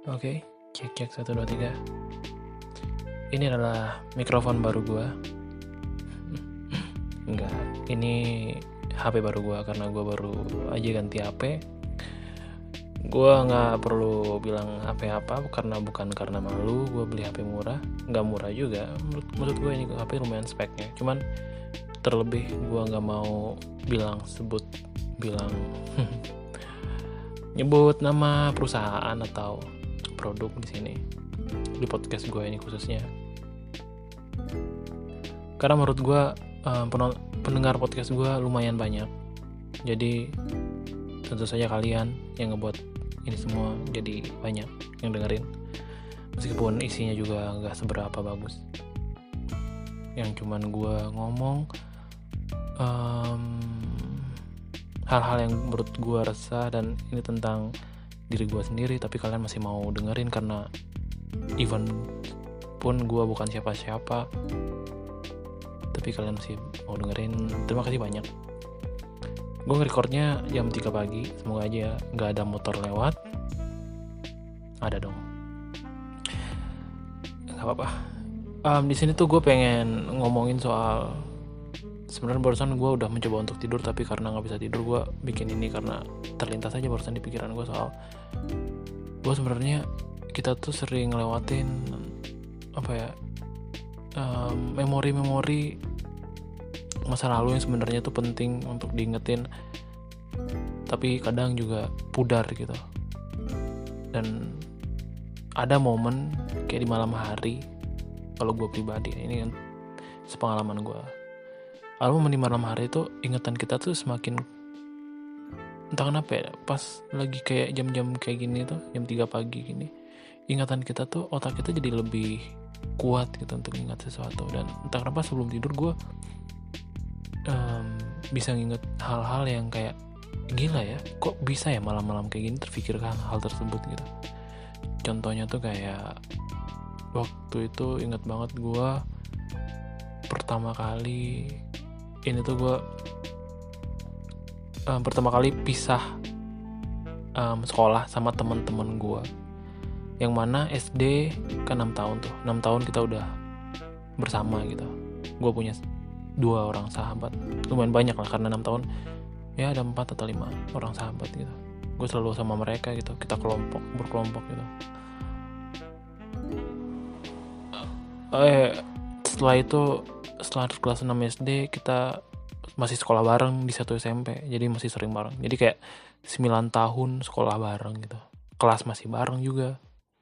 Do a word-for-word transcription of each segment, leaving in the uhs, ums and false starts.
Oke, cek cek satu dua tiga. Ini adalah mikrofon baru gua. Enggak, ini H P baru gua karena gua baru aja ganti H P. Gua nggak perlu bilang H P apa karena bukan karena malu. Gua beli H P murah, nggak murah juga. Menurut, menurut gua ini H P lumayan speknya. Cuman terlebih gua nggak mau bilang sebut bilang nyebut nama perusahaan atau produk di sini di podcast gue ini khususnya, karena menurut gue um, pendengar podcast gue lumayan banyak, jadi tentu saja kalian yang ngebuat ini semua jadi banyak yang dengerin, meskipun isinya juga nggak seberapa bagus, yang cuman gue ngomong um, hal-hal yang menurut gue resah dan ini tentang diri gue sendiri, tapi kalian masih mau dengerin karena even pun gue bukan siapa-siapa, tapi kalian masih mau dengerin. Terima kasih banyak. Gue nge-recordnya jam tiga pagi, semoga aja gak ada motor lewat. Ada dong, gak apa-apa. um, di sini tuh gue pengen ngomongin soal, sebenarnya barusan gue udah mencoba untuk tidur, tapi karena nggak bisa tidur gue bikin ini karena terlintas aja barusan di pikiran gue soal gue sebenarnya kita tuh sering ngelewatin apa ya um, memori-memori masa lalu yang sebenarnya tuh penting untuk diingetin, tapi kadang juga pudar gitu. Dan ada momen kayak di malam hari, kalau gue pribadi ini kan sepengalaman gue, lalu di malam hari itu ingatan kita tuh semakin, entah kenapa ya, pas lagi kayak jam-jam kayak gini tuh, jam tiga pagi gini, ingatan kita tuh, otak kita jadi lebih kuat gitu untuk ingat sesuatu. Dan entah kenapa sebelum tidur gue um, bisa nginget hal-hal yang kayak gila ya, kok bisa ya malam-malam kayak gini terfikirkan hal tersebut gitu. Contohnya tuh kayak waktu itu inget banget gue pertama kali ini tuh gue um, pertama kali pisah um, sekolah sama teman-teman gue, yang mana S D kan enam tahun tuh, enam tahun kita udah bersama gitu. Gue punya dua orang sahabat, lumayan banyak lah karena enam tahun ya, ada empat atau lima orang sahabat gitu. Gue selalu sama mereka gitu, kita kelompok berkelompok gitu. Eh setelah itu, setelah kelas enam S D kita masih sekolah bareng di satu S M P, jadi masih sering bareng. Jadi kayak sembilan tahun sekolah bareng gitu, kelas masih bareng juga.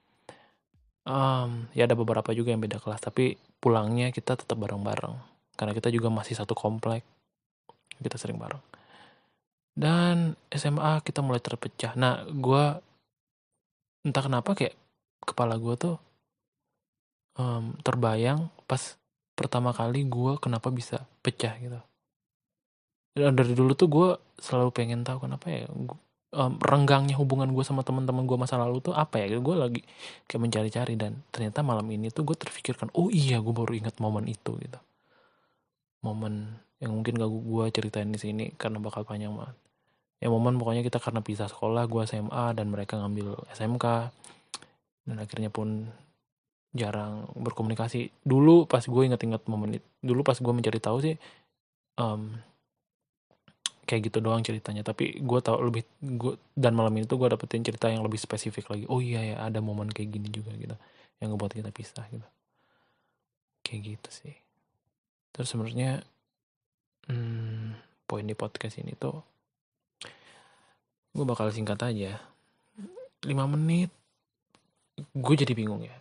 Um, ya ada beberapa juga yang beda kelas, tapi pulangnya kita tetap bareng-bareng karena kita juga masih satu komplek, kita sering bareng. Dan S M A kita mulai terpecah. Nah gue entah kenapa kayak kepala gue tuh um, terbayang pas pertama kali gue kenapa bisa pecah gitu. Dan dari dulu tuh gue selalu pengen tahu kenapa ya gua, um, renggangnya hubungan gue sama teman-teman gue masa lalu tuh apa ya. Gue lagi kayak mencari-cari, dan ternyata malam ini tuh gue terfikirkan, oh iya gue baru ingat momen itu gitu. Momen yang mungkin gak gue ceritain di sini karena bakal panjang banget. Ya momen pokoknya kita karena pisah sekolah, gue S M A dan mereka ngambil S M K, dan akhirnya pun jarang berkomunikasi. Dulu pas gue inget-inget momen itu, dulu pas gue mencari tahu sih um, kayak gitu doang ceritanya. Tapi gue tahu lebih, gue, dan malam ini tuh gue dapetin cerita yang lebih spesifik lagi. Oh iya ya, ada momen kayak gini juga gitu yang ngebuat kita pisah gitu. Kayak gitu sih. Terus sebenarnya hmm, poin di podcast ini tuh gue bakal singkat aja, lima menit. Gue jadi bingung ya,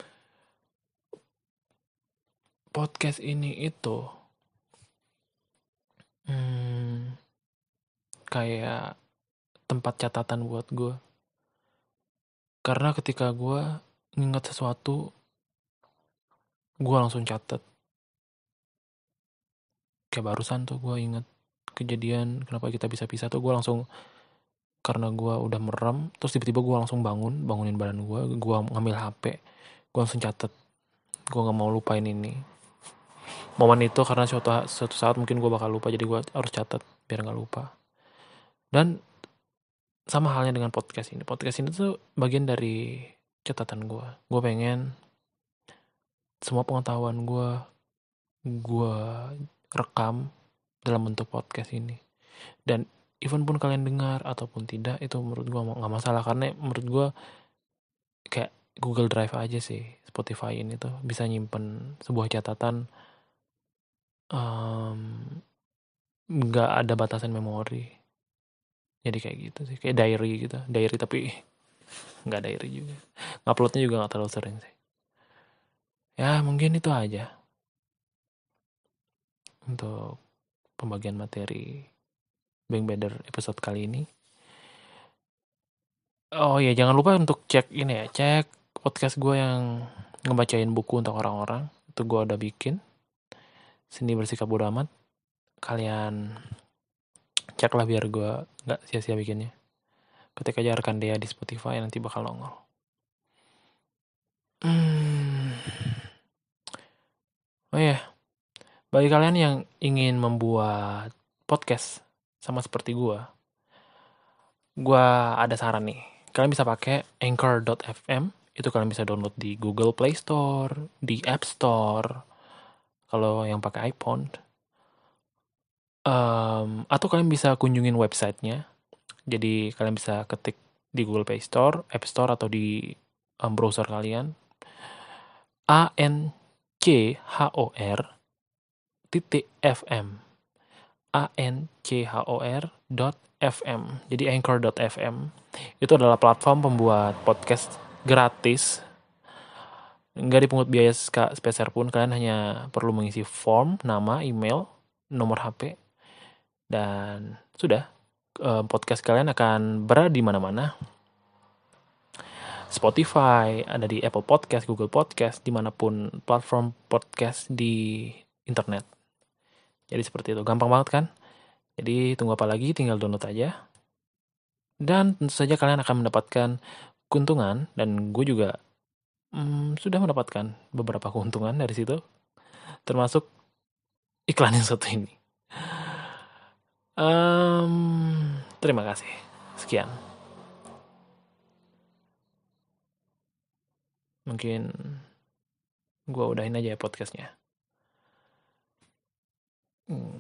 podcast ini itu hmm, kayak tempat catatan buat gue. Karena ketika gue nginget sesuatu, gue langsung catat. Kayak barusan tuh gue inget kejadian kenapa kita bisa pisah tuh, gue langsung, karena gue udah merem, terus tiba-tiba gue langsung bangun, bangunin badan gue, gue ngambil H P, gue langsung catat. Gue gak mau lupain ini momen itu, karena suatu, suatu saat mungkin gue bakal lupa, jadi gue harus catat biar gak lupa. Dan sama halnya dengan podcast ini. Podcast ini tuh bagian dari catatan gue. Gue pengen semua pengetahuan gue gue rekam dalam bentuk podcast ini. Dan even pun kalian dengar ataupun tidak, itu menurut gue nggak masalah, karena menurut gue kayak Google Drive aja sih Spotify ini tuh bisa nyimpen sebuah catatan, nggak um, ada batasan memori. Jadi kayak gitu sih, kayak diary gitu, diary tapi nggak diary juga. Nguploadnya juga nggak terlalu sering sih. Ya mungkin itu aja untuk pembagian materi Bang Beder episode kali ini. Oh ya, jangan lupa untuk cek ini ya, cek podcast gue yang ngebacain buku untuk orang-orang. Itu gue udah bikin, Seni Bersikap Bodo Amat. Kalian cek lah biar gue nggak sia-sia bikinnya. Ketik aja rekan dia di Spotify, nanti bakal nongol. Hmm. Oh ya, bagi kalian yang ingin membuat podcast sama seperti gue, gue ada saran nih. Kalian bisa pakai anchor dot f m. Itu kalian bisa download di Google Play Store, di App Store, kalau yang pakai iPhone. Um, atau kalian bisa kunjungin websitenya. Jadi kalian bisa ketik di Google Play Store, App Store, atau di um, browser kalian. A N C H O R titik F M. A N C H O R dot F M. Jadi anchor dot f m. Itu adalah platform pembuat podcast gratis. Nggak dipungut biaya sepeser pun. Kalian hanya perlu mengisi form, nama, email, nomor H P, dan sudah. Podcast kalian akan berada di mana-mana. Spotify, ada di Apple Podcast, Google Podcast, dimanapun platform podcast di internet. Jadi seperti itu, gampang banget kan? Jadi tunggu apa lagi, tinggal download aja. Dan tentu saja kalian akan mendapatkan keuntungan, dan gue juga hmm, sudah mendapatkan beberapa keuntungan dari situ, termasuk iklan yang satu ini. Um, terima kasih. Sekian. Mungkin gue udahin aja ya podcastnya. Hmm.